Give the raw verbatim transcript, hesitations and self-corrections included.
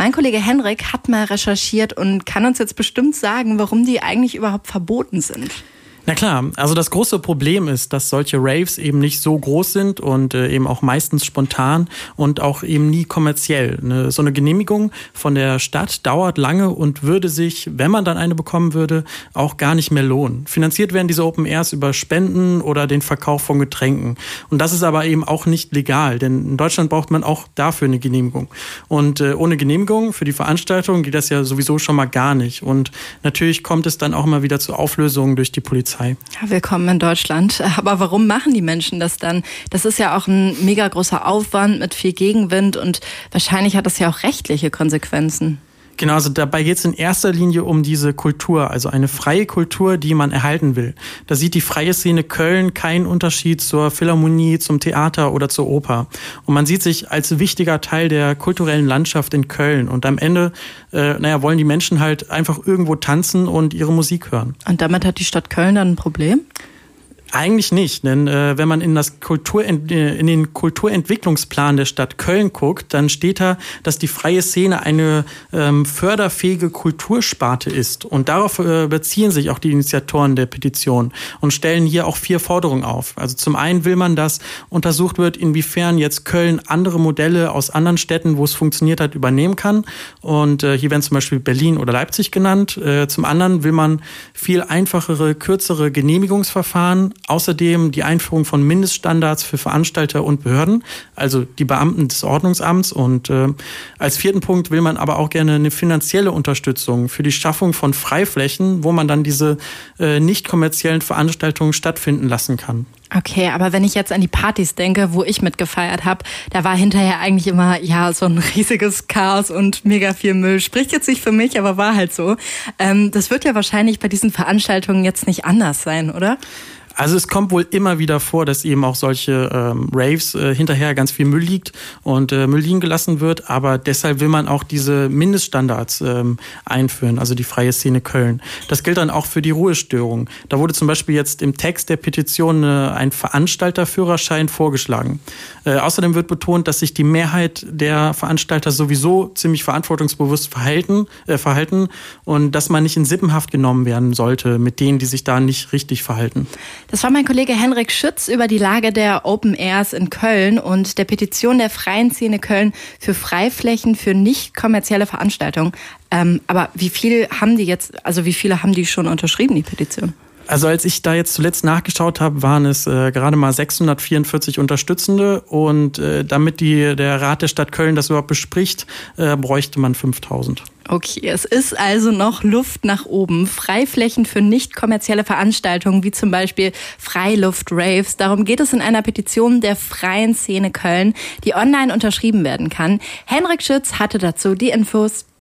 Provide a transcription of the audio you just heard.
Mein Kollege Henrik hat mal recherchiert und kann uns jetzt bestimmt sagen, warum die eigentlich überhaupt verboten sind. Na klar, also das große Problem ist, dass solche Raves eben nicht so groß sind und äh, eben auch meistens spontan und auch eben nie kommerziell. Ne, so eine Genehmigung von der Stadt dauert lange und würde sich, wenn man dann eine bekommen würde, auch gar nicht mehr lohnen. Finanziert werden diese Open Airs über Spenden oder den Verkauf von Getränken. Und das ist aber eben auch nicht legal, denn in Deutschland braucht man auch dafür eine Genehmigung. Und äh, ohne Genehmigung für die Veranstaltung geht das ja sowieso schon mal gar nicht. Und natürlich kommt es dann auch mal wieder zu Auflösungen durch die Polizei. Ja, willkommen in Deutschland. Aber warum machen die Menschen das dann? Das ist ja auch ein mega großer Aufwand mit viel Gegenwind und wahrscheinlich hat das ja auch rechtliche Konsequenzen. Genau, also dabei geht es in erster Linie um diese Kultur, also eine freie Kultur, die man erhalten will. Da sieht die freie Szene Köln keinen Unterschied zur Philharmonie, zum Theater oder zur Oper. Und man sieht sich als wichtiger Teil der kulturellen Landschaft in Köln. Und am Ende, äh, naja, wollen die Menschen halt einfach irgendwo tanzen und ihre Musik hören. Und damit hat die Stadt Köln dann ein Problem? Eigentlich nicht, denn äh, wenn man in, das Kultur, in den Kulturentwicklungsplan der Stadt Köln guckt, dann steht da, dass die freie Szene eine ähm, förderfähige Kultursparte ist. Und darauf äh, beziehen sich auch die Initiatoren der Petition und stellen hier auch vier Forderungen auf. Also zum einen will man, dass untersucht wird, inwiefern jetzt Köln andere Modelle aus anderen Städten, wo es funktioniert hat, übernehmen kann. Und äh, hier werden zum Beispiel Berlin oder Leipzig genannt. Äh, zum anderen will man viel einfachere, kürzere Genehmigungsverfahren. Außerdem die Einführung von Mindeststandards für Veranstalter und Behörden, also die Beamten des Ordnungsamts. Und äh, als vierten Punkt will man aber auch gerne eine finanzielle Unterstützung für die Schaffung von Freiflächen, wo man dann diese äh, nicht kommerziellen Veranstaltungen stattfinden lassen kann. Okay, aber wenn ich jetzt an die Partys denke, wo ich mitgefeiert habe, da war hinterher eigentlich immer ja so ein riesiges Chaos und mega viel Müll. Spricht jetzt nicht für mich, aber war halt so. Ähm, das wird ja wahrscheinlich bei diesen Veranstaltungen jetzt nicht anders sein, oder? Also es kommt wohl immer wieder vor, dass eben auch solche ähm, Raves äh, hinterher ganz viel Müll liegt und äh, Müll liegen gelassen wird. Aber deshalb will man auch diese Mindeststandards ähm, einführen, also die freie Szene Köln. Das gilt dann auch für die Ruhestörung. Da wurde zum Beispiel jetzt im Text der Petition äh, ein Veranstalterführerschein vorgeschlagen. Äh, außerdem wird betont, dass sich die Mehrheit der Veranstalter sowieso ziemlich verantwortungsbewusst verhalten, äh, verhalten und dass man nicht in Sippenhaft genommen werden sollte mit denen, die sich da nicht richtig verhalten. Das war mein Kollege Henrik Schütz über die Lage der Open Airs in Köln und der Petition der freien Szene Köln für Freiflächen für nicht kommerzielle Veranstaltungen. Ähm, aber wie viel haben die jetzt, also wie viele haben die schon unterschrieben, die Petition? Also als ich da jetzt zuletzt nachgeschaut habe, waren es äh, gerade mal sechshundertvierundvierzig Unterstützende und äh, damit die, der Rat der Stadt Köln das überhaupt bespricht, äh, bräuchte man fünftausend. Okay, es ist also noch Luft nach oben. Freiflächen für nicht kommerzielle Veranstaltungen, wie zum Beispiel Freiluft-Raves. Darum geht es in einer Petition der freien Szene Köln, die online unterschrieben werden kann. Henrik Schütz hatte dazu die Infos.